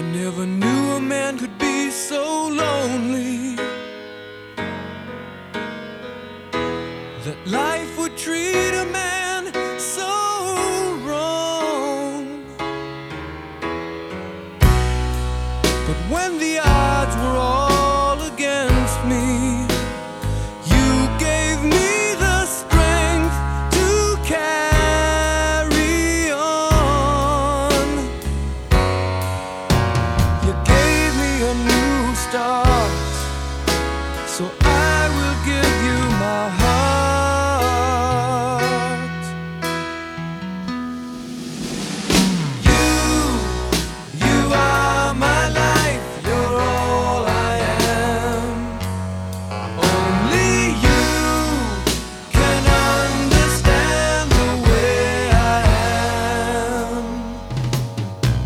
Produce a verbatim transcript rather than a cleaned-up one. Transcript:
Never knew a man could be so lonely, that life would treat a man so wrong. But when the